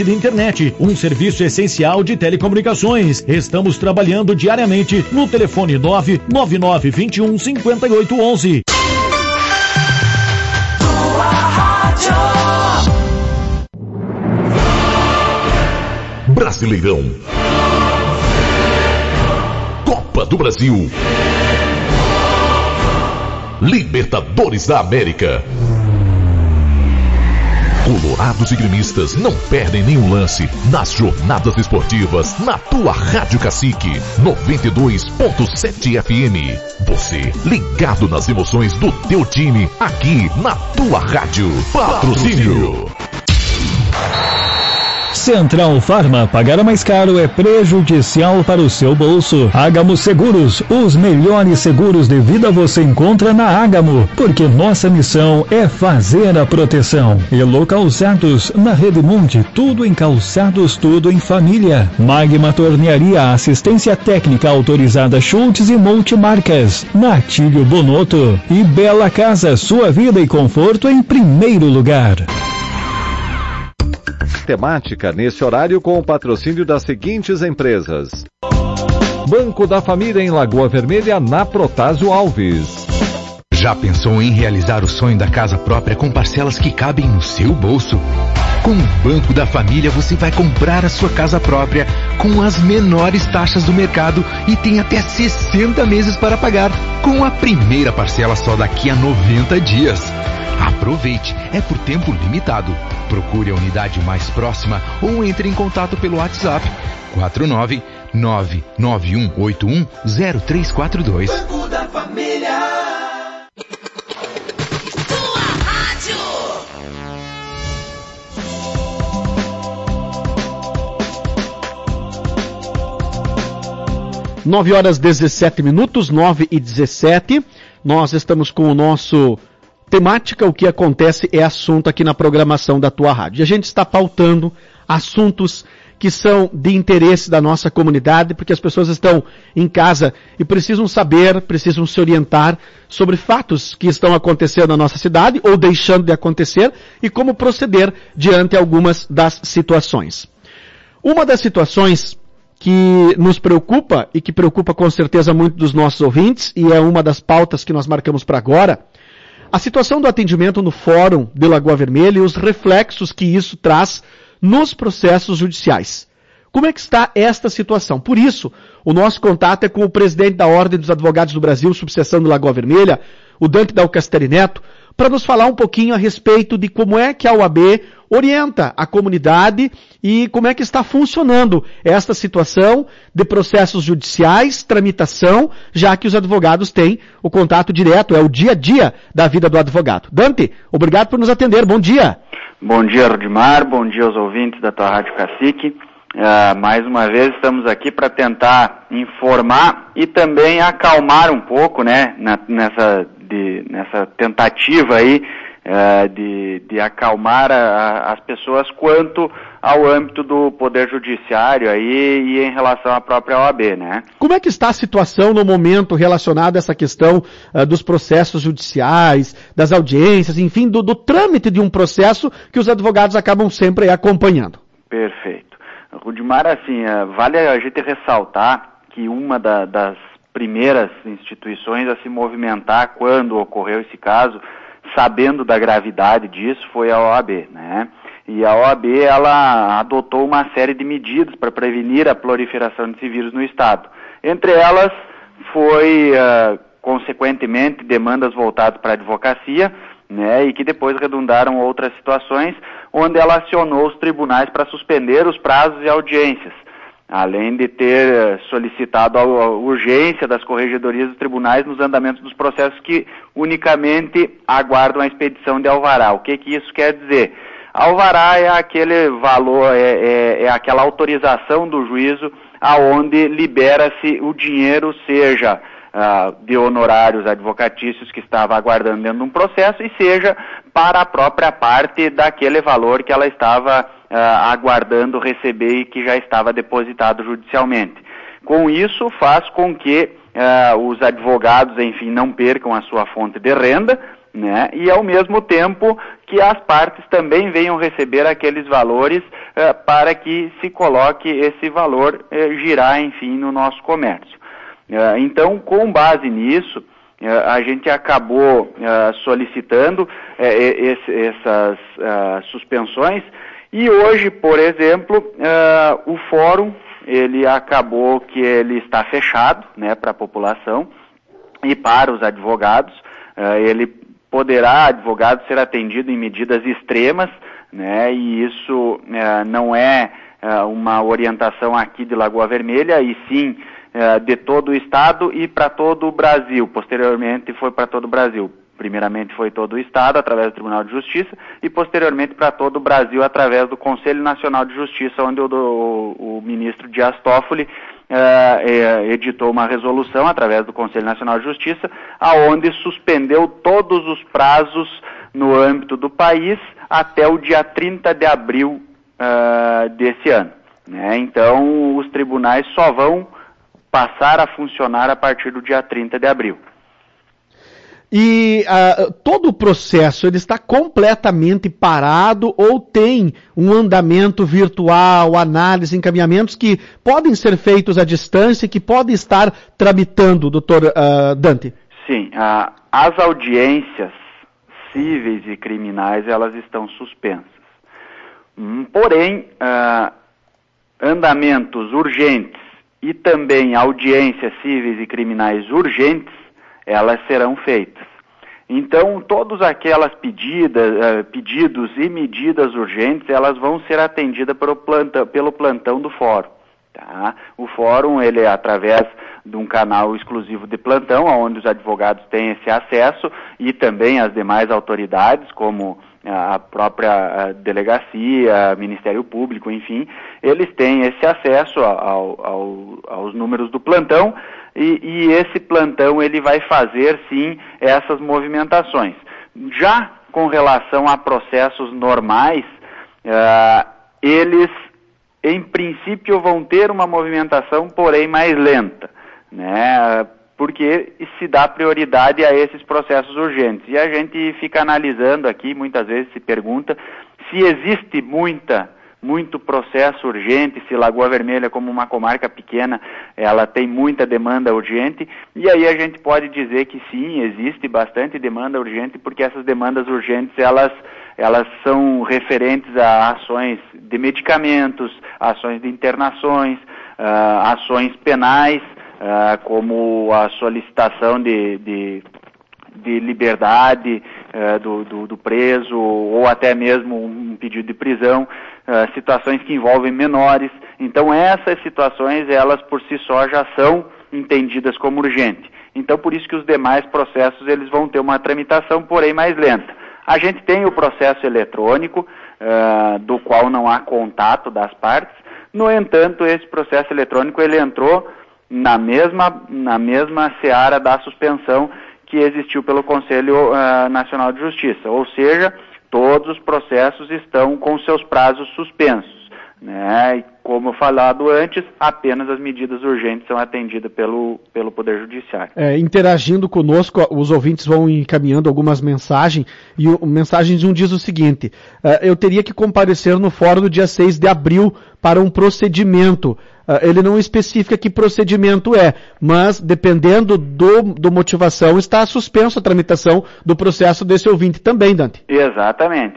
de internet, um serviço essencial de telecomunicações. Estamos trabalhando diariamente no telefone 99921 5811. Brasileirão, Copa do Brasil, Libertadores da América. Colorados e gremistas não perdem nenhum lance nas jornadas esportivas na tua Rádio Cacique 92.7 FM. Você ligado nas emoções do teu time aqui na tua rádio. Patrocínio. Central Farma, pagar mais caro é prejudicial para o seu bolso. Ágamo Seguros, os melhores seguros de vida você encontra na Ágamo, porque nossa missão é fazer a proteção. Elo Calçados, na Rede Monte, tudo em calçados, tudo em família. Magma Tornearia, assistência técnica autorizada Schultz e multimarcas. Natílio Bonotto e Bela Casa, sua vida e conforto em primeiro lugar. Temática nesse horário com o patrocínio das seguintes empresas: Banco da Família em Lagoa Vermelha, na Protásio Alves. Já pensou em realizar o sonho da casa própria com parcelas que cabem no seu bolso? Com o Banco da Família você vai comprar a sua casa própria com as menores taxas do mercado e tem até 60 meses para pagar, com a primeira parcela só daqui a 90 dias. Aproveite, é por tempo limitado. Procure a unidade mais próxima ou entre em contato pelo WhatsApp 49991810342. Banco da Família. Tua rádio. 9h17, 9h17. Nós estamos com o nosso temática, o que acontece é assunto aqui na programação da tua rádio. E a gente está pautando assuntos que são de interesse da nossa comunidade, porque as pessoas estão em casa e precisam saber, precisam se orientar sobre fatos que estão acontecendo na nossa cidade ou deixando de acontecer e como proceder diante algumas das situações. Uma das situações que nos preocupa e que preocupa com certeza muito dos nossos ouvintes, e é uma das pautas que nós marcamos para agora, a situação do atendimento no Fórum de Lagoa Vermelha e os reflexos que isso traz nos processos judiciais. Como é que está esta situação? Por isso, o nosso contato é com o presidente da Ordem dos Advogados do Brasil, subseção de Lagoa Vermelha, o Dante Dalcasteri Neto, para nos falar um pouquinho a respeito de como é que a OAB orienta a comunidade e como é que está funcionando esta situação de processos judiciais, tramitação, já que os advogados têm o contato direto, é o dia a dia da vida do advogado. Dante, obrigado por nos atender, bom dia. Bom dia, Rudimar, bom dia aos ouvintes da tua Rádio Cacique. Mais uma vez estamos aqui para tentar informar e também acalmar um pouco, né, nessa tentativa aí de acalmar as pessoas quanto ao âmbito do Poder Judiciário aí e em relação à própria OAB, né? Como é que está a situação no momento relacionada a essa questão dos processos judiciais, das audiências, enfim, do trâmite de um processo que os advogados acabam sempre acompanhando? Perfeito. Rudimar, assim, vale a gente ressaltar que uma das primeiras instituições a se movimentar quando ocorreu esse caso, sabendo da gravidade disso, foi a OAB, né? E a OAB, ela adotou uma série de medidas para prevenir a proliferação desse vírus no Estado. Entre elas, foi, consequentemente, demandas voltadas para a advocacia, né? E que depois redundaram outras situações, onde ela acionou os tribunais para suspender os prazos e audiências, além de ter solicitado a urgência das corregedorias dos tribunais nos andamentos dos processos que unicamente aguardam a expedição de alvará. O que isso quer dizer? Alvará é aquele valor, é aquela autorização do juízo aonde libera-se o dinheiro, seja de honorários advocatícios que estava aguardando dentro de um processo e seja para a própria parte daquele valor que ela estava aguardando receber e que já estava depositado judicialmente. Com isso, faz com que os advogados, enfim, não percam a sua fonte de renda, né? E ao mesmo tempo que as partes também venham receber aqueles valores para que se coloque esse valor girar, enfim, no nosso comércio. Então, com base nisso, a gente acabou solicitando essas suspensões e hoje, por exemplo, o fórum, ele acabou que ele está fechado, né, para a população e para os advogados. Ele poderá, advogado, ser atendido em medidas extremas, né, e isso não é uma orientação aqui de Lagoa Vermelha, e sim de todo o estado e para todo o Brasil. Posteriormente foi para todo o Brasil. Primeiramente foi todo o estado através do Tribunal de Justiça e posteriormente para todo o Brasil através do Conselho Nacional de Justiça, onde o ministro Dias Toffoli editou uma resolução através do Conselho Nacional de Justiça, aonde suspendeu todos os prazos no âmbito do país até o dia 30 de abril desse ano, né? Então os tribunais só vão passar a funcionar a partir do dia 30 de abril. E todo o processo, ele está completamente parado ou tem um andamento virtual, análise, encaminhamentos que podem ser feitos à distância, que podem estar tramitando, doutor Dante? Sim, as audiências cíveis e criminais, elas estão suspensas. Porém, andamentos urgentes e também audiências cíveis e criminais urgentes, elas serão feitas. Então, todos aquelas pedidos e medidas urgentes, elas vão ser atendidas pelo plantão do fórum. Tá? O fórum, ele é através de um canal exclusivo de plantão, onde os advogados têm esse acesso e também as demais autoridades, como a própria delegacia, Ministério Público, enfim, eles têm esse acesso aos números do plantão e esse plantão ele vai fazer, sim, essas movimentações. Já com relação a processos normais, eles, em princípio, vão ter uma movimentação, porém, mais lenta, né? Porque se dá prioridade a esses processos urgentes. E a gente fica analisando aqui, muitas vezes se pergunta se existe muito processo urgente, se Lagoa Vermelha, como uma comarca pequena, ela tem muita demanda urgente, e aí a gente pode dizer que sim, existe bastante demanda urgente, porque essas demandas urgentes, elas são referentes a ações de medicamentos, ações de internações, ações penais, como a solicitação de liberdade do preso, ou até mesmo um pedido de prisão, situações que envolvem menores. Então essas situações, elas por si só já são entendidas como urgentes. Então por isso que os demais processos, eles vão ter uma tramitação, porém mais lenta. A gente tem o processo eletrônico, do qual não há contato das partes. No entanto, esse processo eletrônico, ele entrou na mesma seara da suspensão que existiu pelo Conselho Nacional de Justiça, ou seja, todos os processos estão com seus prazos suspensos, né? E como falado antes, apenas as medidas urgentes são atendidas pelo Poder Judiciário. Interagindo conosco, os ouvintes vão encaminhando algumas mensagens, e mensagens um diz o seguinte: eu teria que comparecer no fórum do dia 6 de abril para um procedimento. Ele não especifica que procedimento é, mas dependendo do motivação, está suspenso a tramitação do processo desse ouvinte também, Dante. Exatamente.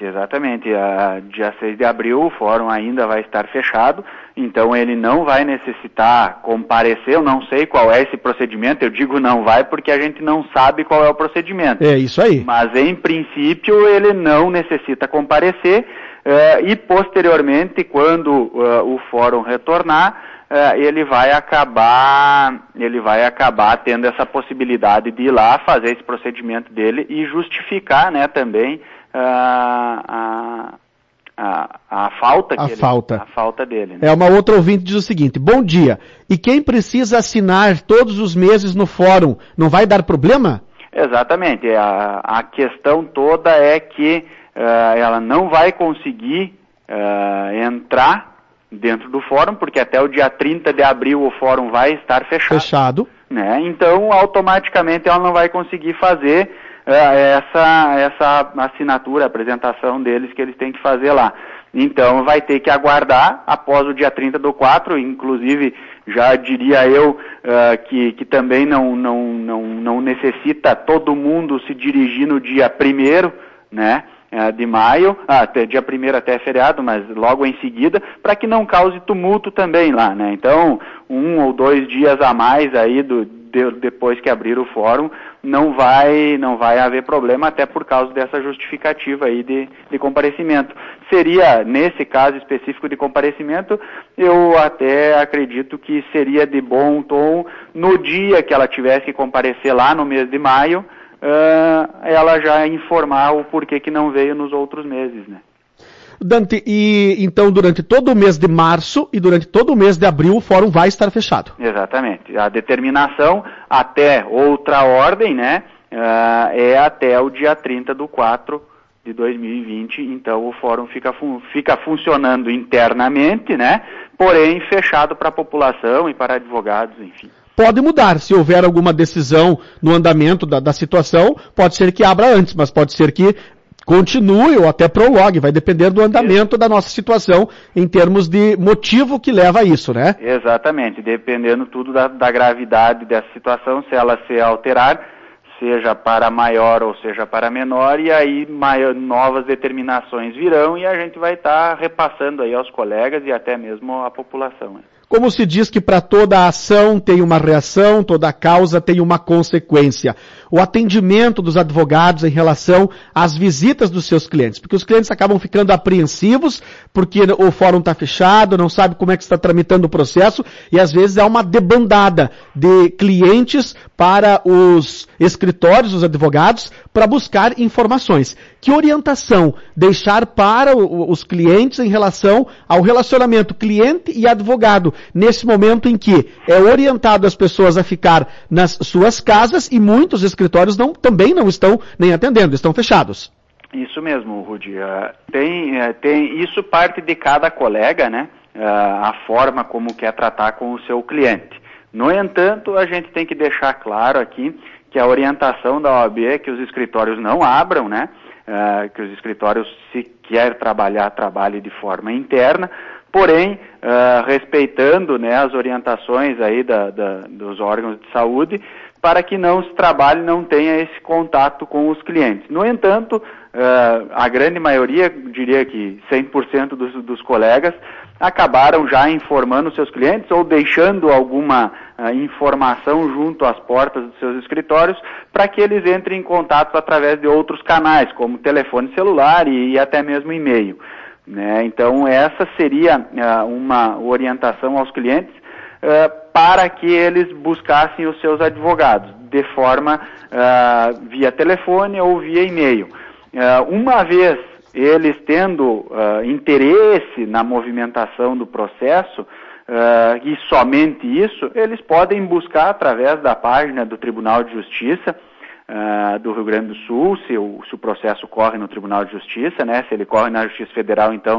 Dia 6 de abril o fórum ainda vai estar fechado, então ele não vai necessitar comparecer. Eu não sei qual é esse procedimento, eu digo não vai porque a gente não sabe qual é o procedimento. É isso aí. Mas em princípio ele não necessita comparecer, e posteriormente, quando o fórum retornar, ele vai acabar tendo essa possibilidade de ir lá fazer esse procedimento dele e justificar, né, também a falta dele. Né? Uma outra ouvinte diz o seguinte: bom dia, e quem precisa assinar todos os meses no fórum, não vai dar problema? Exatamente, a questão toda é que ela não vai conseguir entrar dentro do fórum, porque até o dia 30 de abril o fórum vai estar fechado. Né? Então, automaticamente ela não vai conseguir fazer essa assinatura, apresentação deles que eles têm que fazer lá. Então vai ter que aguardar após o dia 30/4, inclusive já diria eu que também não necessita todo mundo se dirigir no dia 1º, né, de maio, até dia 1º até feriado, mas logo em seguida, para que não cause tumulto também lá, né. Então 1 ou 2 dias a mais aí depois que abrir o fórum, não vai haver problema, até por causa dessa justificativa aí de comparecimento. Seria, nesse caso específico de comparecimento, eu até acredito que seria de bom tom, no dia que ela tivesse que comparecer lá no mês de maio, ela já informar o porquê que não veio nos outros meses, né? Dante, e então durante todo o mês de março e durante todo o mês de abril o fórum vai estar fechado? Exatamente. A determinação até outra ordem, né, é até o dia 30/4 de 2020, então o fórum fica funcionando internamente, né, porém fechado para a população e para advogados, enfim. Pode mudar, se houver alguma decisão no andamento da situação, pode ser que abra antes, mas pode ser que continue ou até prologue, vai depender do andamento da nossa situação em termos de motivo que leva a isso, né? Exatamente, dependendo tudo da gravidade dessa situação, se ela se alterar, seja para maior ou seja para menor, e aí novas determinações virão e a gente vai estar repassando aí aos colegas e até mesmo à população. Como se diz que para toda ação tem uma reação, toda causa tem uma consequência. O atendimento dos advogados em relação às visitas dos seus clientes, porque os clientes acabam ficando apreensivos, porque o fórum está fechado, não sabe como é que está tramitando o processo, e às vezes há uma debandada de clientes para os escritórios dos advogados para buscar informações. Que orientação deixar para os clientes em relação ao relacionamento cliente e advogado, nesse momento em que é orientado as pessoas a ficar nas suas casas e muitos escritórios também não estão nem atendendo, estão fechados? Isso mesmo, Rudi. Isso parte de cada colega, né? A forma como quer tratar com o seu cliente. No entanto, a gente tem que deixar claro aqui que a orientação da OAB é que os escritórios não abram, né? Que os escritórios, se quer trabalhar, trabalhe de forma interna, porém, respeitando, né, as orientações aí dos órgãos de saúde, para que não se trabalhe, não tenha esse contato com os clientes. No entanto, a grande maioria, diria que 100% dos colegas, acabaram já informando seus clientes ou deixando alguma informação junto às portas dos seus escritórios para que eles entrem em contato através de outros canais, como telefone celular e até mesmo e-mail. Né? Então, essa seria uma orientação aos clientes para que eles buscassem os seus advogados, de forma via telefone ou via e-mail. Uma vez eles tendo interesse na movimentação do processo, e somente isso, eles podem buscar através da página do Tribunal de Justiça do Rio Grande do Sul, se o processo corre no Tribunal de Justiça, né? Se ele corre na Justiça Federal, então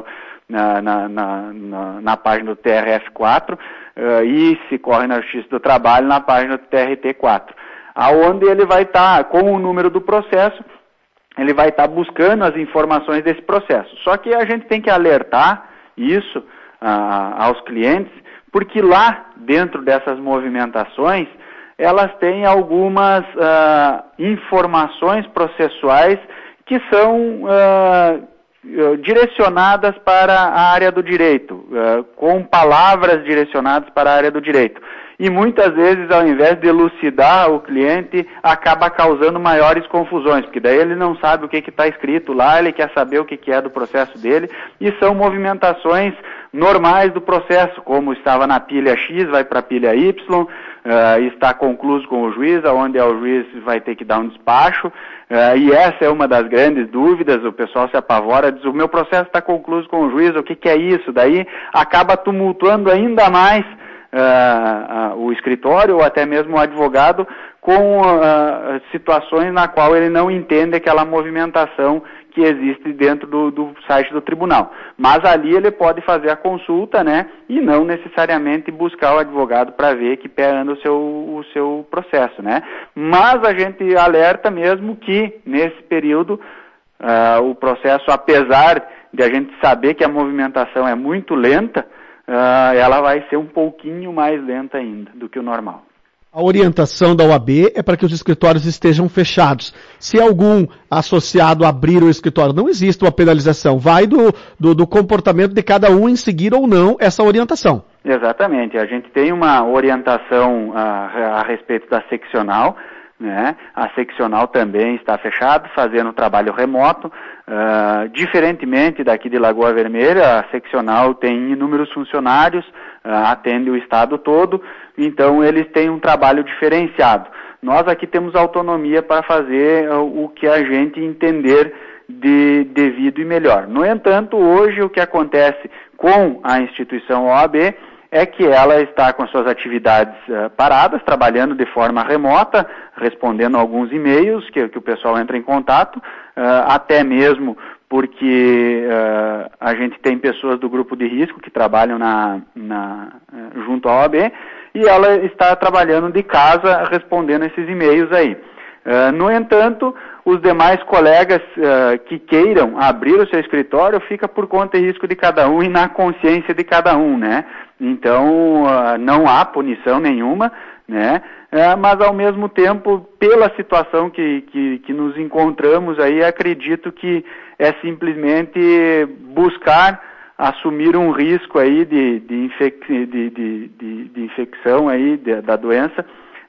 na página do TRF4, e se corre na Justiça do Trabalho, na página do TRT4, aonde ele vai estar, com o número do processo, ele vai estar buscando as informações desse processo. Só que a gente tem que alertar isso aos clientes, porque lá, dentro dessas movimentações, elas têm algumas informações processuais que são direcionadas para a área do direito, com palavras direcionadas para a área do direito. E muitas vezes, ao invés de elucidar o cliente, acaba causando maiores confusões, porque daí ele não sabe o que está escrito lá, ele quer saber o que é do processo dele, e são movimentações normais do processo, como estava na pilha X, vai para a pilha Y, está concluído com o juiz, onde o juiz vai ter que dar um despacho, e essa é uma das grandes dúvidas, o pessoal se apavora, diz, o meu processo está concluído com o juiz, o que é isso? Daí acaba tumultuando ainda mais o escritório ou até mesmo o advogado com situações na qual ele não entende aquela movimentação que existe dentro do site do tribunal. Mas ali ele pode fazer a consulta, né, e não necessariamente buscar o advogado para ver que pé anda o seu processo, né. Mas a gente alerta mesmo que nesse período o processo, apesar de a gente saber que a movimentação é muito lenta, ela vai ser um pouquinho mais lenta ainda do que o normal. A orientação da OAB é para que os escritórios estejam fechados. Se algum associado abrir o escritório, não existe uma penalização. Vai do comportamento de cada um em seguir ou não essa orientação. Exatamente. A gente tem uma orientação a respeito da seccional, né? A seccional também está fechada, fazendo trabalho remoto. Diferentemente daqui de Lagoa Vermelha, a seccional tem inúmeros funcionários, atende o estado todo, então eles têm um trabalho diferenciado. Nós aqui temos autonomia para fazer o que a gente entender de devido e melhor. No entanto, hoje o que acontece com a instituição OAB é que ela está com suas atividades paradas, trabalhando de forma remota, respondendo alguns e-mails que o pessoal entra em contato, até mesmo porque a gente tem pessoas do grupo de risco que trabalham junto à OAB, e ela está trabalhando de casa respondendo esses e-mails aí. No entanto, os demais colegas que queiram abrir o seu escritório fica por conta e risco de cada um e na consciência de cada um, né? Então, não há punição nenhuma, né? Mas ao mesmo tempo, pela situação que nos encontramos aí, acredito que é simplesmente buscar assumir um risco aí de infecção aí da doença,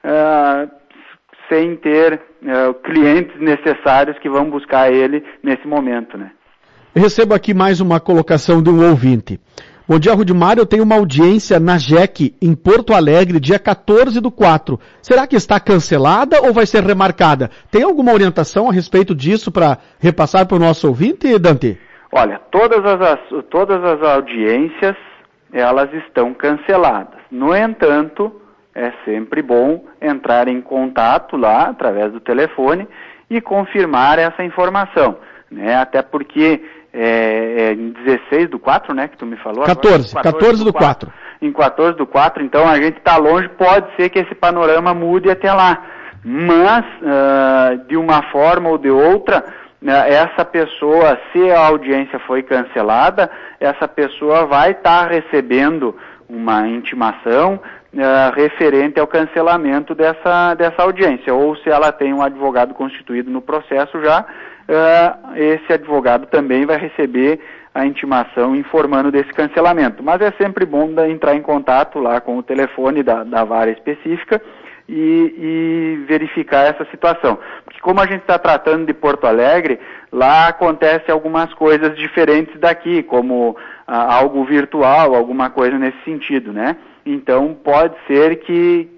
sem ter clientes necessários que vão buscar ele nesse momento, né? Eu recebo aqui mais uma colocação de um ouvinte. Bom dia, Rudimar, eu tenho uma audiência na JEC, em Porto Alegre, dia 14/4. Será que está cancelada ou vai ser remarcada? Tem alguma orientação a respeito disso para repassar para o nosso ouvinte, Dante? Olha, todas as audiências, elas estão canceladas. No entanto, é sempre bom entrar em contato lá, através do telefone, e confirmar essa informação, né? Até porque em 16/4, né, que tu me falou? 14/4. Em 14/4, então a gente está longe, pode ser que esse panorama mude até lá. Mas, de uma forma ou de outra, essa pessoa, se a audiência foi cancelada, essa pessoa vai estar recebendo uma intimação referente ao cancelamento dessa audiência, ou se ela tem um advogado constituído no processo já, esse advogado também vai receber a intimação informando desse cancelamento. Mas é sempre bom entrar em contato lá com o telefone da vara específica e verificar essa situação. Porque como a gente está tratando de Porto Alegre, lá acontece algumas coisas diferentes daqui, como algo virtual, alguma coisa nesse sentido, né? Então pode ser que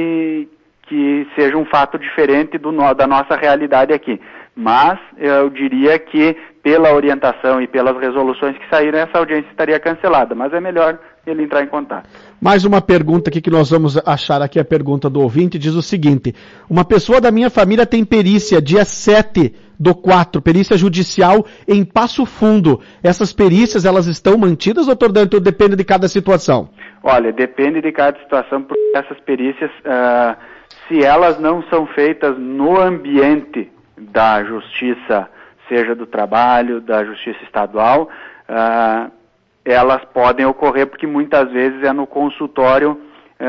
seja um fato diferente da nossa realidade aqui. Mas eu diria que pela orientação e pelas resoluções que saíram, essa audiência estaria cancelada. Mas é melhor ele entrar em contato. Mais uma pergunta aqui que nós vamos achar aqui, a pergunta do ouvinte, diz o seguinte: uma pessoa da minha família tem perícia dia 7/4, perícia judicial em Passo Fundo. Essas perícias, elas estão mantidas, doutor Dante, ou depende de cada situação? Olha, depende de cada situação, porque essas perícias, se elas não são feitas no ambiente da justiça, seja do trabalho, da justiça estadual, elas podem ocorrer porque muitas vezes é no consultório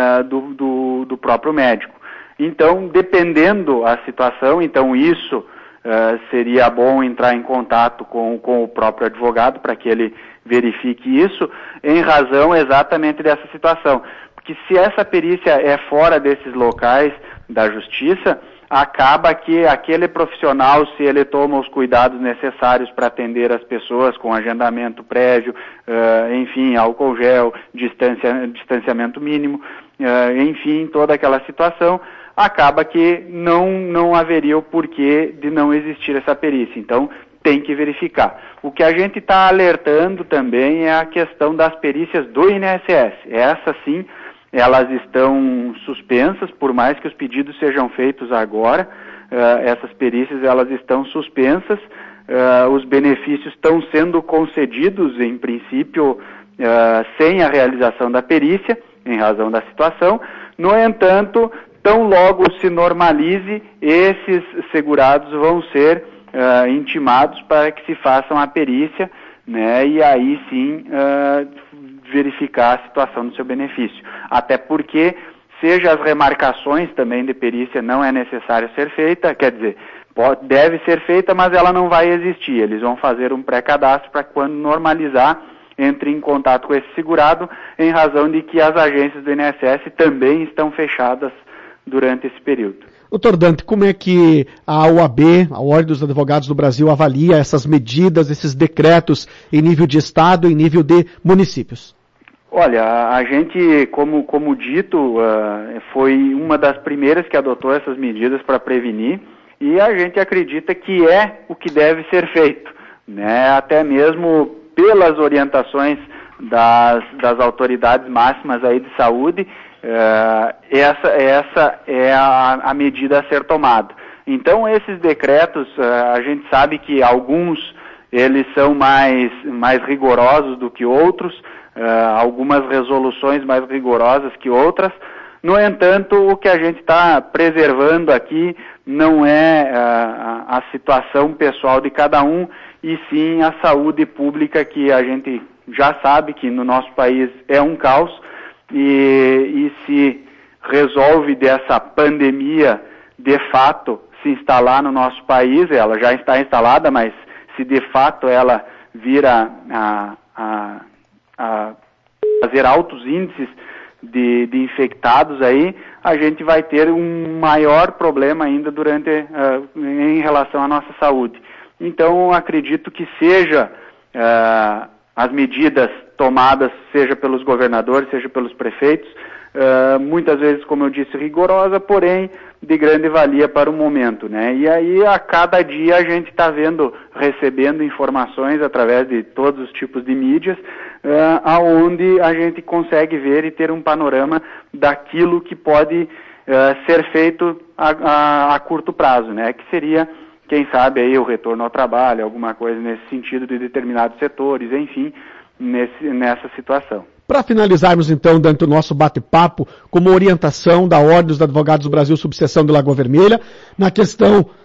do próprio médico. Então, dependendo a situação, então isso seria bom entrar em contato com o próprio advogado para que ele verifique isso, em razão exatamente dessa situação. Porque se essa perícia é fora desses locais da justiça, acaba que aquele profissional, se ele toma os cuidados necessários para atender as pessoas com agendamento prévio, enfim, álcool gel, distanciamento mínimo, enfim, toda aquela situação, acaba que não haveria o porquê de não existir essa perícia. Então, tem que verificar. O que a gente está alertando também é a questão das perícias do INSS. Essa sim, elas estão suspensas, por mais que os pedidos sejam feitos agora, essas perícias elas estão suspensas, os benefícios estão sendo concedidos, em princípio, sem a realização da perícia, em razão da situação. No entanto, tão logo se normalize, esses segurados vão ser intimados para que se façam a perícia, né, e aí sim verificar a situação do seu benefício. Até porque, seja as remarcações também de perícia, não é necessário ser feita, quer dizer, deve ser feita, mas ela não vai existir. Eles vão fazer um pré-cadastro para quando normalizar, entre em contato com esse segurado, em razão de que as agências do INSS também estão fechadas durante esse período. Doutor Dante, como é que a OAB, a Ordem dos Advogados do Brasil, avalia essas medidas, esses decretos em nível de Estado e em nível de municípios? Olha, a gente, como dito, foi uma das primeiras que adotou essas medidas para prevenir, e a gente acredita que é o que deve ser feito, né? Até mesmo pelas orientações das autoridades máximas aí de saúde, essa é a medida a ser tomada. Então, esses decretos, a gente sabe que alguns eles são mais rigorosos do que outros, algumas resoluções mais rigorosas que outras. No entanto, o que a gente está preservando aqui não é a situação pessoal de cada um, e sim a saúde pública, que a gente já sabe que no nosso país é um caos, e se resolve dessa pandemia de fato se instalar no nosso país, ela já está instalada, mas se de fato ela vira a fazer altos índices de infectados aí, a gente vai ter um maior problema ainda em relação à nossa saúde. Então, acredito que seja as medidas tomadas, seja pelos governadores, seja pelos prefeitos, muitas vezes, como eu disse, rigorosa, porém de grande valia para o momento, né? E aí, a cada dia, a gente está recebendo informações através de todos os tipos de mídias, aonde a gente consegue ver e ter um panorama daquilo que pode ser feito a curto prazo, né? Que seria, quem sabe, aí o retorno ao trabalho, alguma coisa nesse sentido de determinados setores, enfim, nessa situação. Para finalizarmos, então, dentro do nosso bate-papo, como orientação da Ordem dos Advogados do Brasil, subseção de Lagoa Vermelha, na questão do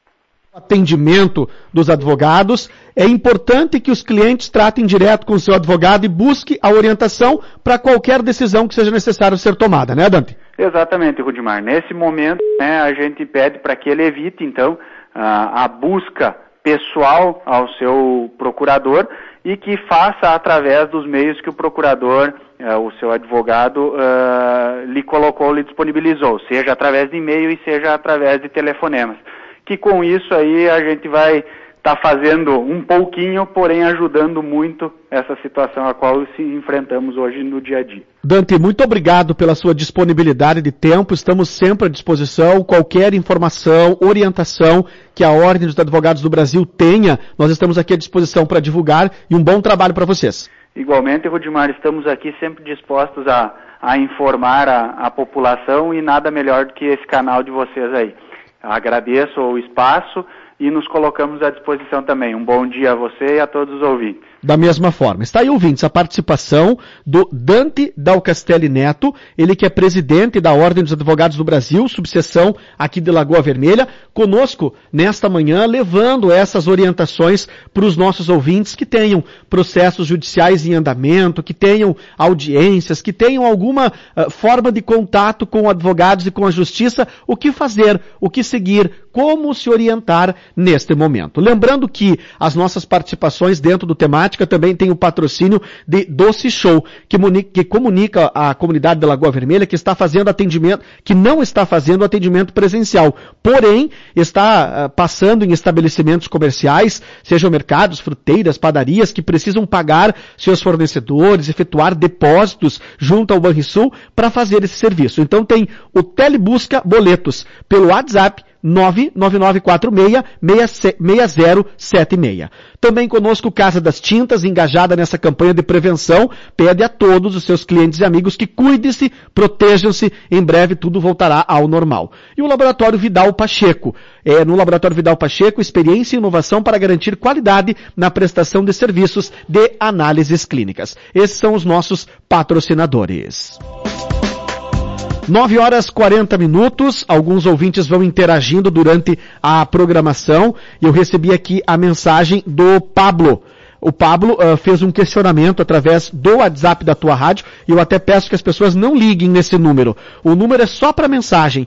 atendimento dos advogados, é importante que os clientes tratem direto com o seu advogado e busque a orientação para qualquer decisão que seja necessário ser tomada, né, Dante? Exatamente, Rudimar. Nesse momento, né, a gente pede para que ele evite, então, a busca pessoal ao seu procurador, e que faça através dos meios que o procurador, o seu advogado, lhe colocou, lhe disponibilizou, seja através de e-mail e seja através de telefonemas. Que com isso aí a gente vai estar fazendo um pouquinho, porém ajudando muito essa situação a qual se enfrentamos hoje no dia a dia. Dante, muito obrigado pela sua disponibilidade de tempo, estamos sempre à disposição, qualquer informação, orientação que a Ordem dos Advogados do Brasil tenha, nós estamos aqui à disposição para divulgar, e um bom trabalho para vocês. Igualmente, Rudimar, estamos aqui sempre dispostos a informar a população, e nada melhor do que esse canal de vocês aí. Agradeço o espaço e nos colocamos à disposição também. Um bom dia a você e a todos os ouvintes. Da mesma forma. Está aí, ouvintes, a participação do Dante Dalcastelli Neto, ele que é presidente da Ordem dos Advogados do Brasil, subseção aqui de Lagoa Vermelha, conosco nesta manhã, levando essas orientações para os nossos ouvintes que tenham processos judiciais em andamento, que tenham audiências, que tenham alguma forma de contato com advogados e com a justiça, o que fazer, o que seguir, como se orientar neste momento. Lembrando que as nossas participações dentro do Temática também tem o patrocínio de Doce Show, que comunica à comunidade da Lagoa Vermelha que está fazendo atendimento, que não está fazendo atendimento presencial, porém está passando em estabelecimentos comerciais, sejam mercados, fruteiras, padarias, que precisam pagar seus fornecedores, efetuar depósitos junto ao Banrisul para fazer esse serviço. Então tem o Telebusca Boletos pelo WhatsApp 99946-6076. Também conosco Casa das Tintas, engajada nessa campanha de prevenção, pede a todos os seus clientes e amigos que cuidem-se, protejam-se, em breve tudo voltará ao normal. E o Laboratório Vidal Pacheco. No Laboratório Vidal Pacheco, experiência e inovação para garantir qualidade na prestação de serviços de análises clínicas. Esses são os nossos patrocinadores. 9h40, alguns ouvintes vão interagindo durante a programação, e eu recebi aqui a mensagem do Pablo. O Pablo fez um questionamento através do WhatsApp da Tua Rádio, e eu até peço que as pessoas não liguem nesse número. O número é só para mensagem,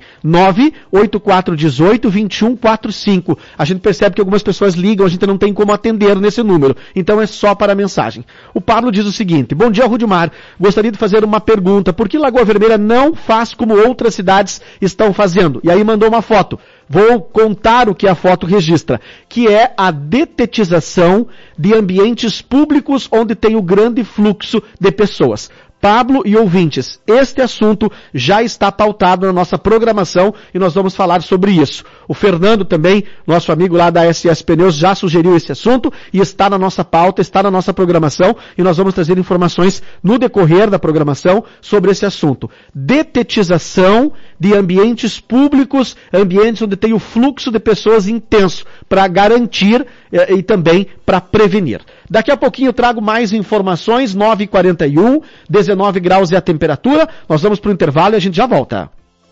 98418-2145. A gente percebe que algumas pessoas ligam, a gente não tem como atender nesse número, então é só para mensagem. O Pablo diz o seguinte: bom dia, Rudimar, gostaria de fazer uma pergunta, por que Lagoa Vermelha não faz como outras cidades estão fazendo? E aí mandou uma foto. Vou contar o que a foto registra, que é a detetização de ambientes públicos onde tem o grande fluxo de pessoas. Pablo e ouvintes, este assunto já está pautado na nossa programação e nós vamos falar sobre isso. O Fernando também, nosso amigo lá da SS Pneus, já sugeriu esse assunto e está na nossa pauta, está na nossa programação, e nós vamos trazer informações no decorrer da programação sobre esse assunto. Detetização de ambientes públicos, ambientes onde tem o fluxo de pessoas intenso, para garantir e também para prevenir. Daqui a pouquinho eu trago mais informações, 9h41, 19 graus é a temperatura, nós vamos para o intervalo e a gente já volta.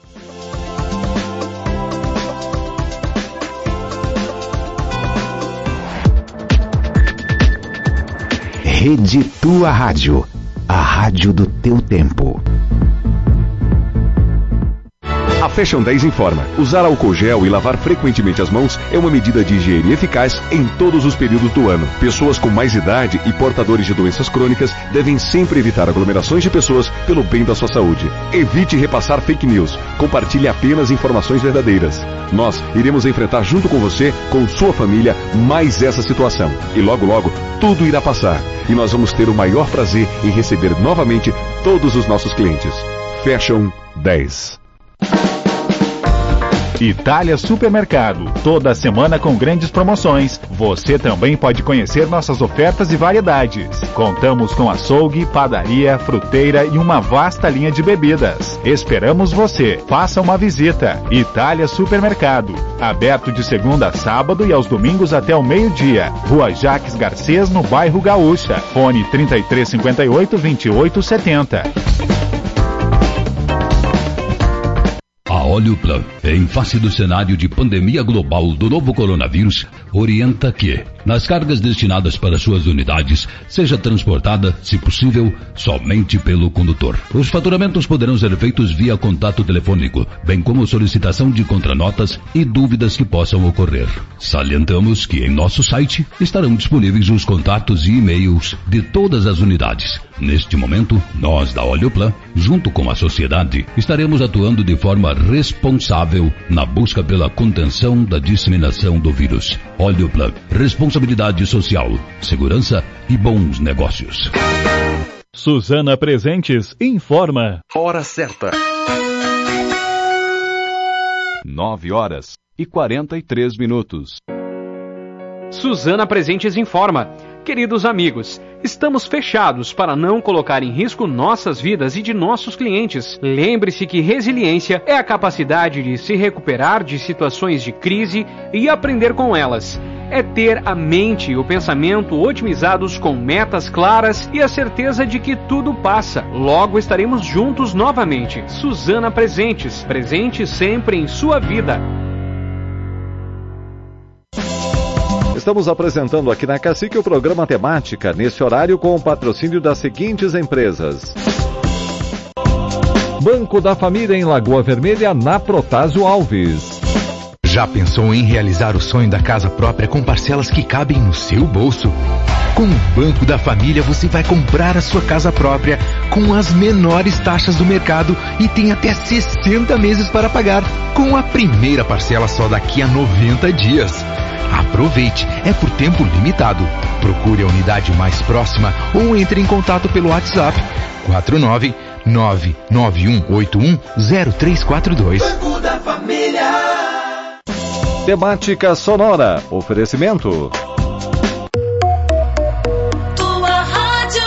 Rede Tua Rádio, a rádio do teu tempo. A Fashion 10 informa: usar álcool gel e lavar frequentemente as mãos é uma medida de higiene eficaz em todos os períodos do ano. Pessoas com mais idade e portadores de doenças crônicas devem sempre evitar aglomerações de pessoas pelo bem da sua saúde. Evite repassar fake news. Compartilhe apenas informações verdadeiras. Nós iremos enfrentar junto com você, com sua família, mais essa situação. E logo, logo, tudo irá passar. E nós vamos ter o maior prazer em receber novamente todos os nossos clientes. Fashion 10. Itália Supermercado, toda semana com grandes promoções. Você também pode conhecer nossas ofertas e variedades. Contamos com açougue, padaria, fruteira e uma vasta linha de bebidas. Esperamos você. Faça uma visita. Itália Supermercado, aberto de segunda a sábado e aos domingos até o meio-dia. Rua Jaques Garcês, no bairro Gaúcha. Fone 3358-2870. A Oleoplan, em face do cenário de pandemia global do novo coronavírus, orienta que, nas cargas destinadas para suas unidades, seja transportada, se possível, somente pelo condutor. Os faturamentos poderão ser feitos via contato telefônico, bem como solicitação de contranotas e dúvidas que possam ocorrer. Salientamos que em nosso site estarão disponíveis os contatos e e-mails de todas as unidades. Neste momento, nós da Oleoplan, junto com a sociedade, estaremos atuando de forma responsável na busca pela contenção da disseminação do vírus. Oleoplan, responsabilidade social, segurança e bons negócios. Suzana Presentes informa. Hora certa. 9h43. Suzana Presentes informa. Queridos amigos, estamos fechados para não colocar em risco nossas vidas e de nossos clientes. Lembre-se que resiliência é a capacidade de se recuperar de situações de crise e aprender com elas. É ter a mente e o pensamento otimizados com metas claras e a certeza de que tudo passa. Logo estaremos juntos novamente. Suzana Presentes, presente sempre em sua vida. Estamos apresentando aqui na Cacique o programa Temática, nesse horário com o patrocínio das seguintes empresas. Banco da Família em Lagoa Vermelha, na Protásio Alves. Já pensou em realizar o sonho da casa própria com parcelas que cabem no seu bolso? Com o Banco da Família você vai comprar a sua casa própria com as menores taxas do mercado e tem até 60 meses para pagar, com a primeira parcela só daqui a 90 dias. Aproveite, é por tempo limitado. Procure a unidade mais próxima ou entre em contato pelo WhatsApp 49991810342. Banco da Família. Temática sonora. Oferecimento. Tua rádio.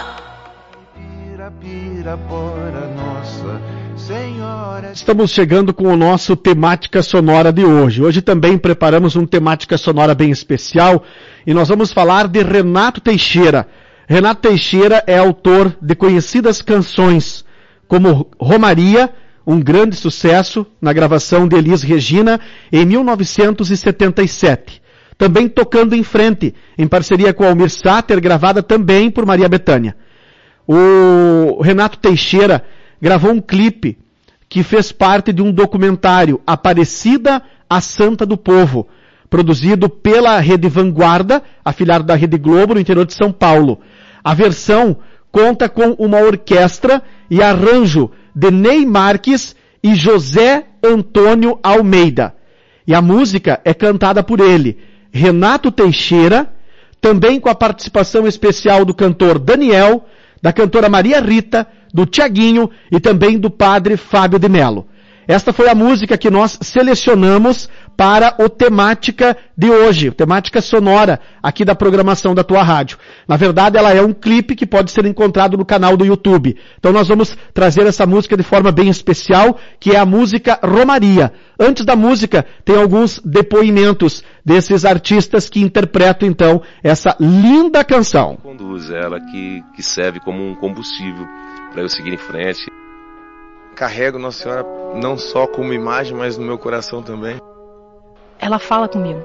Pirapora, Nossa Senhora. Estamos chegando com o nosso Temática Sonora de hoje. Hoje também preparamos um Temática Sonora bem especial e nós vamos falar de Renato Teixeira. Renato Teixeira é autor de conhecidas canções como Romaria, um grande sucesso na gravação de Elis Regina em 1977. Também Tocando em Frente, em parceria com Almir Sater, gravada também por Maria Bethânia. O Renato Teixeira gravou um clipe que fez parte de um documentário, Aparecida, a Santa do Povo, produzido pela Rede Vanguarda, afiliado da Rede Globo, no interior de São Paulo. A versão conta com uma orquestra e arranjo de Ney Marques e José Antônio Almeida. E a música é cantada por ele, Renato Teixeira, também com a participação especial do cantor Daniel, da cantora Maria Rita, do Tiaguinho e também do padre Fábio de Mello. Esta foi a música que nós selecionamos para o Temática de hoje, Temática Sonora, aqui da programação da Tua Rádio. Na verdade, ela é um clipe que pode ser encontrado no canal do YouTube. Então nós vamos trazer essa música de forma bem especial, que é a música Romaria. Antes da música, tem alguns depoimentos desses artistas que interpretam, então, essa linda canção. Conduz ela, que serve como um combustível para eu seguir em frente. Carrego Nossa Senhora não só como imagem, mas no meu coração também. Ela fala comigo.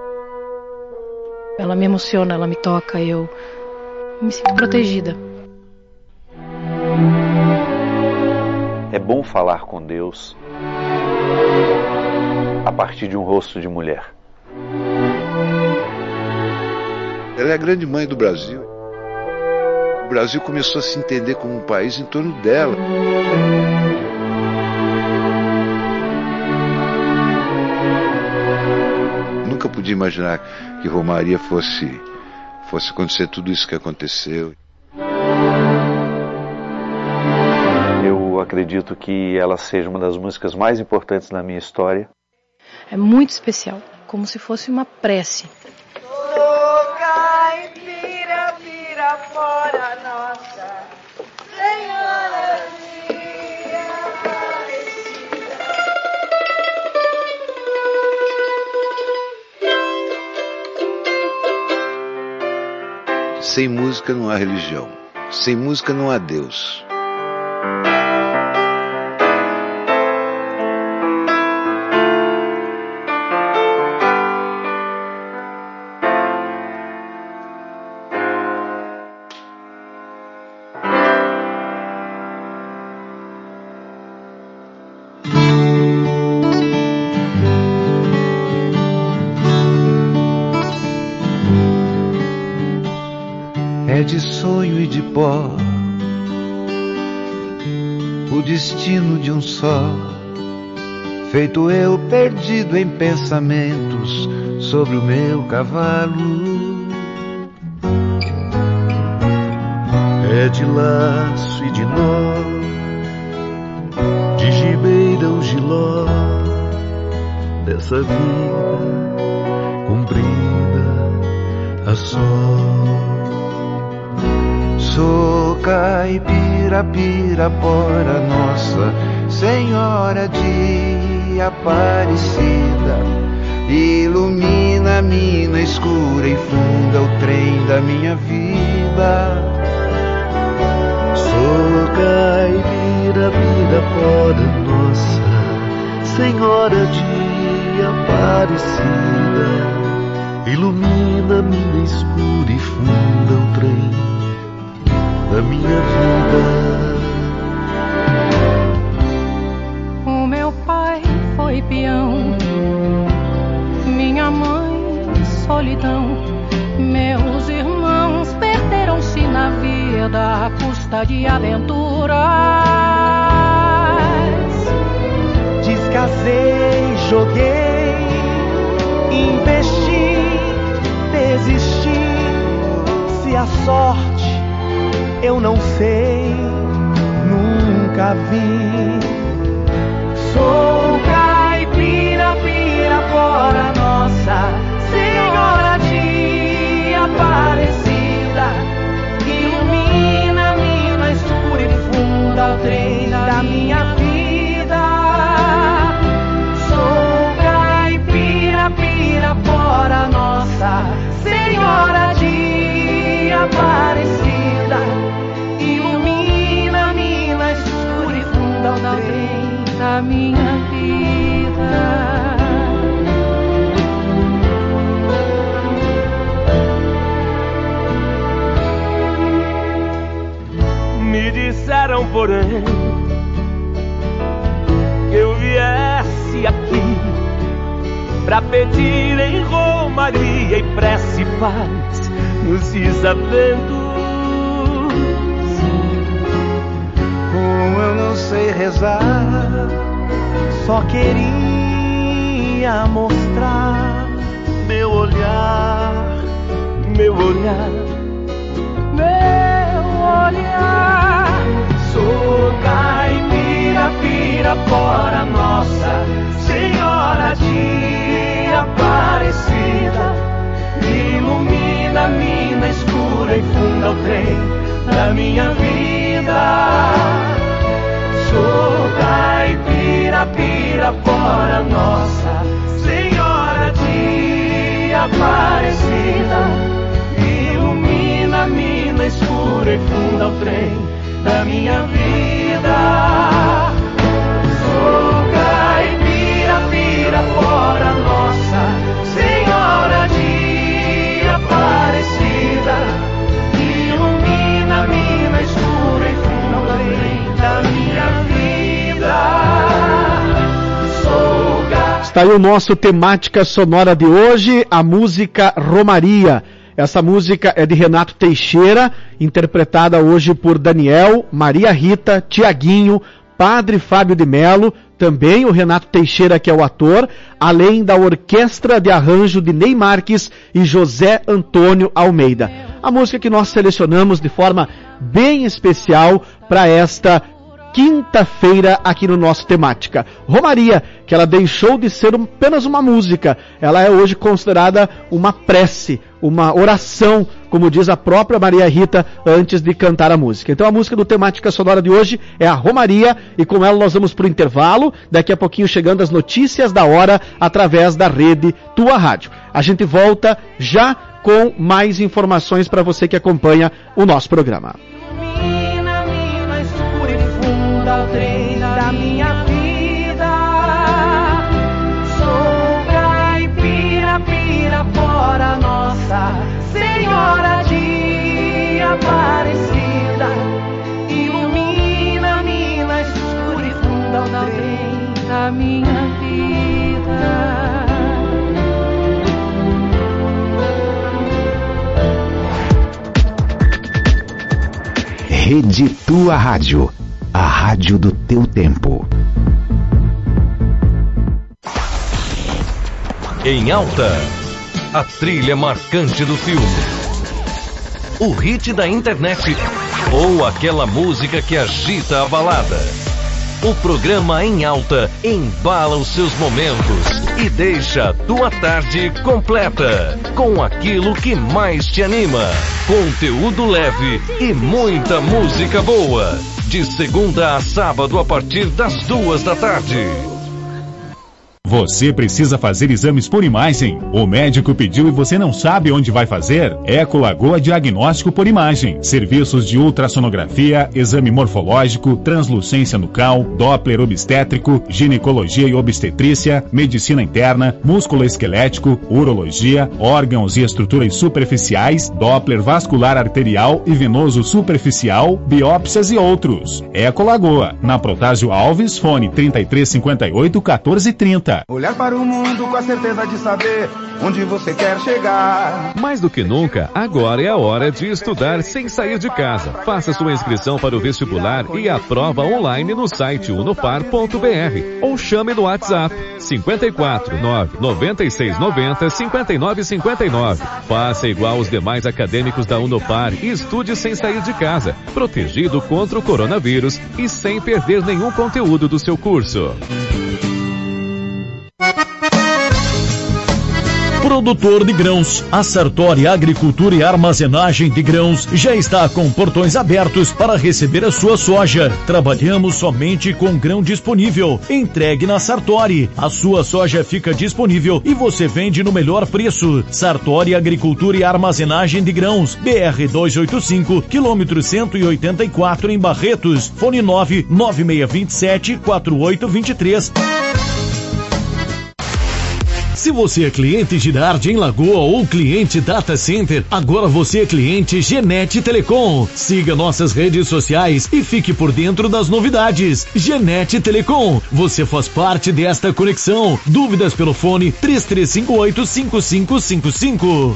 Ela me emociona, ela me toca, eu me sinto protegida. É bom falar com Deus a partir de um rosto de mulher. Ela é a grande mãe do Brasil. O Brasil começou a se entender como um país em torno dela. Nunca podia imaginar que Romaria fosse acontecer tudo isso que aconteceu. Eu acredito que ela seja uma das músicas mais importantes na minha história. É muito especial, como se fosse uma prece. Fora Nossa Senhora de Aparecida. Sem música não há religião. Sem música não há Deus. É de sonho e de pó o destino de um só, feito eu perdido em pensamentos sobre o meu cavalo. É de laço e de nó, de gibeira o giló dessa vida comprida a sol. Sou caipira, pirapora, Nossa Senhora de Aparecida. Ilumina a mina escura e funda o trem da minha vida. Sou caipira, pirapora, Nossa Senhora de Aparecida. Ilumina a mina escura e funda o trem da minha vida. O meu pai foi peão, minha mãe solidão, meus irmãos perderam-se na vida à custa de aventuras. Descasei, joguei, investi, desisti. Se a sorte eu não sei, nunca vi. Sou caipira, pirapora, querer que eu viesse aqui pra pedir em romaria e prece paz nos desaventos. Como eu não sei rezar, só queria mostrar meu olhar, meu olhar, meu olhar. Sou caipira, pirapora, Nossa Senhora de Aparecida. Ilumina a mina escura e funda o trem da minha vida. Sou caipira, pirapora, Nossa Senhora de Aparecida. Ilumina a mina escura e funda o trem da minha vida. Sou caipira, pirapora, Nossa Senhora de Aparecida. Ilumina a mina escura e funda o trem da minha vida. Sou Está aí o nosso temática sonora de hoje, a música Romaria. Essa música é de Renato Teixeira, interpretada hoje por Daniel, Maria Rita, Tiaguinho, Padre Fábio de Melo, também o Renato Teixeira, que é o ator, além da orquestra de arranjo de Ney Marques e José Antônio Almeida. A música que nós selecionamos de forma bem especial para esta quinta-feira aqui no nosso temática. Romaria, que ela deixou de ser apenas uma música, ela é hoje considerada uma prece, uma oração, como diz a própria Maria Rita antes de cantar a música. Então a música do temática sonora de hoje é a Romaria, e com ela nós vamos para o intervalo, daqui a pouquinho chegando as notícias da hora através da rede Tua Rádio. A gente volta já com mais informações para você que acompanha o nosso programa. O trem da minha vida. Sou caipira, pirapora, Nossa Senhora de Aparecida. Ilumina a mina escura e funda o trem da minha vida. Rede Tua Rádio. A rádio do teu tempo. Em alta, a trilha marcante do filme. O hit da internet ou aquela música que agita a balada. O programa Em Alta embala os seus momentos e deixa a tua tarde completa com aquilo que mais te anima. Conteúdo leve e muita música boa. De segunda a sábado a partir das 2 da tarde. Você precisa fazer exames por imagem? O médico pediu e você não sabe onde vai fazer? Ecolagoa Diagnóstico por Imagem. Serviços de ultrassonografia, exame morfológico, translucência nucal, Doppler obstétrico, ginecologia e obstetrícia, medicina interna, músculo esquelético, urologia, órgãos e estruturas superficiais, Doppler vascular arterial e venoso superficial, biópsias e outros. Ecolagoa, na Protásio Alves, fone 3358-1430. Olhar para o mundo com a certeza de saber onde você quer chegar. Mais do que nunca, agora é a hora de estudar sem sair de casa. Faça sua inscrição para o vestibular e a prova online no site unopar.br ou chame no WhatsApp 54 996 90 59 59. Faça igual os demais acadêmicos da Unopar e estude sem sair de casa, protegido contra o coronavírus e sem perder nenhum conteúdo do seu curso. Produtor de grãos, a Sartori Agricultura e Armazenagem de Grãos já está com portões abertos para receber a sua soja. Trabalhamos somente com grão disponível. Entregue na Sartori. A sua soja fica disponível e você vende no melhor preço. Sartori Agricultura e Armazenagem de Grãos, BR 285, quilômetro 184 em Barretos. Fone 99627-4823. Se você é cliente Girardi em Lagoa ou cliente Data Center, agora você é cliente Genet Telecom. Siga nossas redes sociais e fique por dentro das novidades. Genet Telecom, você faz parte desta conexão. Dúvidas pelo fone 3358-5555.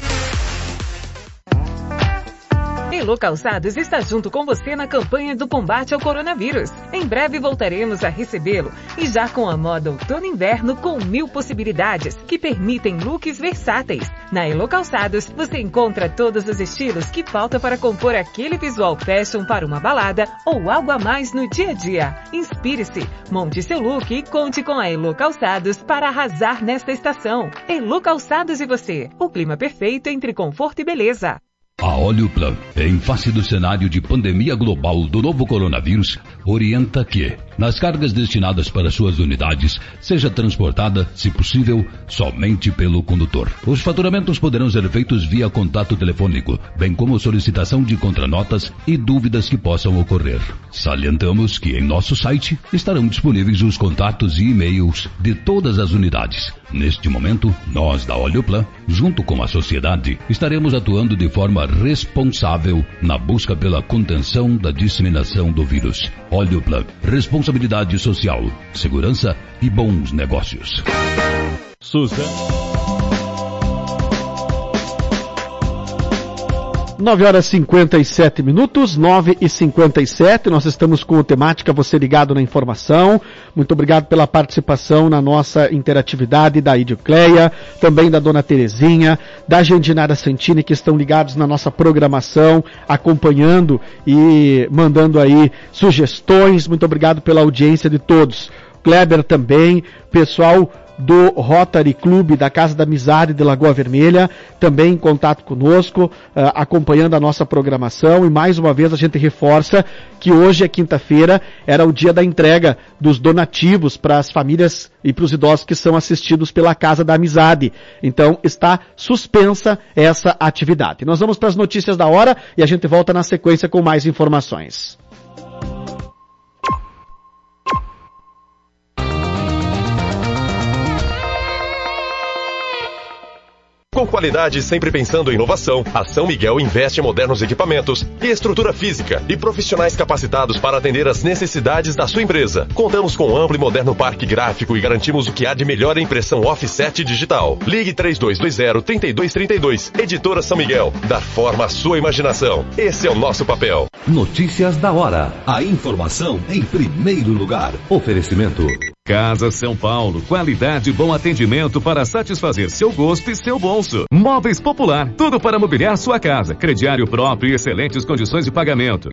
Elo Calçados está junto com você na campanha do combate ao coronavírus. Em breve voltaremos a recebê-lo e já com a moda outono e inverno com 1000 possibilidades que permitem looks versáteis. Na Elo Calçados você encontra todos os estilos que falta para compor aquele visual fashion para uma balada ou algo a mais no dia a dia. Inspire-se, monte seu look e conte com a Elo Calçados para arrasar nesta estação. Elo Calçados e você, o clima perfeito entre conforto e beleza. A Olhoplan, em face do cenário de pandemia global do novo coronavírus, orienta que, nas cargas destinadas para suas unidades, seja transportada, se possível, somente pelo condutor. Os faturamentos poderão ser feitos via contato telefônico, bem como solicitação de contranotas e dúvidas que possam ocorrer. Salientamos que em nosso site estarão disponíveis os contatos e e-mails de todas as unidades. Neste momento, nós da Olhoplan, junto com a sociedade, estaremos atuando de forma responsável na busca pela contenção da disseminação do vírus. Olhoplan, responsabilidade social, segurança e bons negócios. Suzana. 9h57, 9h57, nós estamos com o Temática, você ligado na informação. Muito obrigado pela participação na nossa interatividade da Idicleia, também da Dona Terezinha, da Jandinara Santini, que estão ligados na nossa programação, acompanhando e mandando aí sugestões. Muito obrigado pela audiência de todos. Kleber também, pessoal do Rotary Clube da Casa da Amizade de Lagoa Vermelha, também em contato conosco, acompanhando a nossa programação, e mais uma vez a gente reforça que hoje é quinta-feira, era o dia da entrega dos donativos para as famílias e para os idosos que são assistidos pela Casa da Amizade. Então está suspensa essa atividade. Nós vamos para as notícias da hora e a gente volta na sequência com mais informações. Com qualidade sempre pensando em inovação, a São Miguel investe em modernos equipamentos e estrutura física e profissionais capacitados para atender às necessidades da sua empresa. Contamos com um amplo e moderno parque gráfico e garantimos o que há de melhor em impressão offset digital. Ligue 3220-3232. Editora São Miguel. Dar forma à sua imaginação. Esse é o nosso papel. Notícias da hora. A informação em primeiro lugar. Oferecimento. Casa São Paulo, qualidade e bom atendimento para satisfazer seu gosto e seu bolso. Móveis Popular, tudo para mobiliar sua casa. Crediário próprio e excelentes condições de pagamento.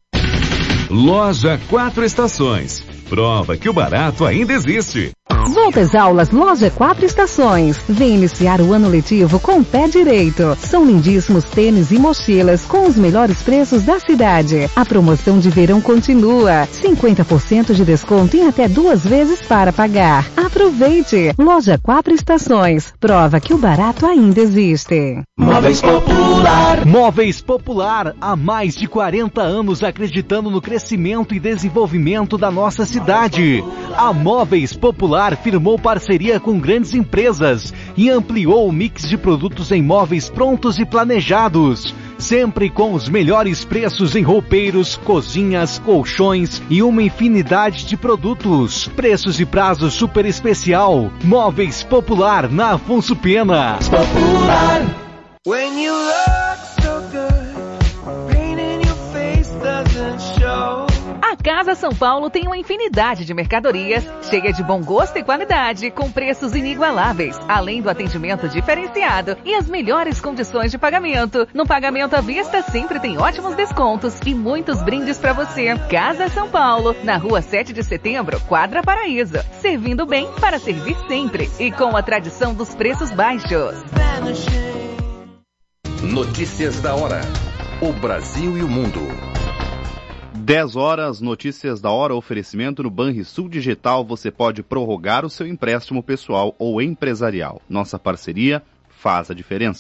Loja 4 Estações, prova que o barato ainda existe. Volta às aulas Loja 4 Estações. Vem iniciar o ano letivo com o pé direito. São lindíssimos tênis e mochilas com os melhores preços da cidade. A promoção de verão continua. 50% de desconto em até 2 vezes para pagar. Aproveite! Loja 4 Estações. Prova que o barato ainda existe. Móveis Popular. Móveis Popular. Há mais de 40 anos acreditando no crescimento e desenvolvimento da nossa cidade. A Móveis Popular firmou parceria com grandes empresas e ampliou o mix de produtos em móveis prontos e planejados. Sempre com os melhores preços em roupeiros, cozinhas, colchões e uma infinidade de produtos. Preços e prazos super especial. Móveis Popular na Afonso Pena. Popular. When you look so good, pain in your face doesn't show. A Casa São Paulo tem uma infinidade de mercadorias, cheia de bom gosto e qualidade, com preços inigualáveis, além do atendimento diferenciado e as melhores condições de pagamento. No pagamento à vista sempre tem ótimos descontos e muitos brindes para você. Casa São Paulo, na Rua 7 de Setembro, Quadra Paraíso. Servindo bem para servir sempre e com a tradição dos preços baixos. Notícias da hora. O Brasil e o mundo. 10 horas, notícias da hora, oferecimento no Banrisul Digital. Você pode prorrogar o seu empréstimo pessoal ou empresarial. Nossa parceria faz a diferença.